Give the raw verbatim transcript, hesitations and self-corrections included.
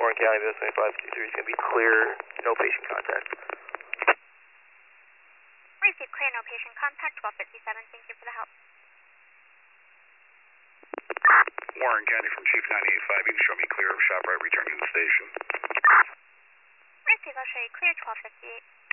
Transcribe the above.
Warren County, the twenty-five fifty-three is going to be clear, no patient contact. Receive clear, no patient contact, twelve fifty-seven, thank you for the help. Warren County from Chief ninety-eight five, you can show me clear of ShopRite returning to the station. Receive, I'll show you clear, twelve fifty-eight.